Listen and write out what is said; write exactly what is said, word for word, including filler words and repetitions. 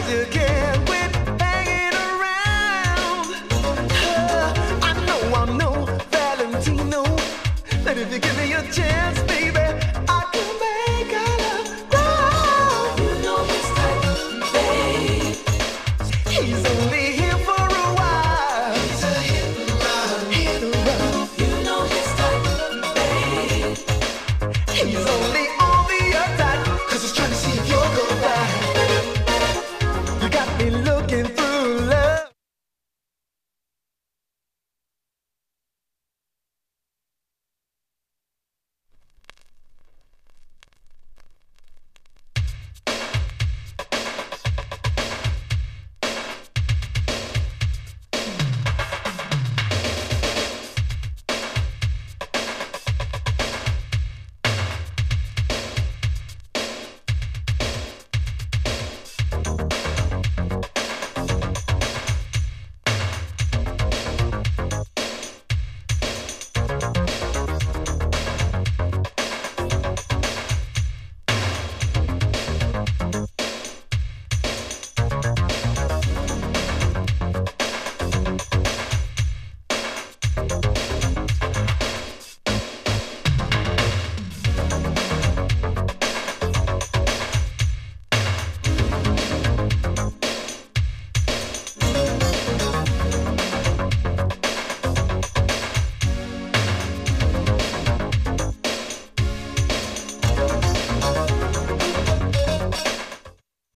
you can't quit hanging around. Uh, I know I'm no Valentino, but if you give me a chance, baby, I can make our love grow. You know this type, babe. He's only here for a while. He's a hit and run, hit and run. You know this type, babe. He's only on the attack, 'cause he's trying to see if you'll go back. You got me looking through love.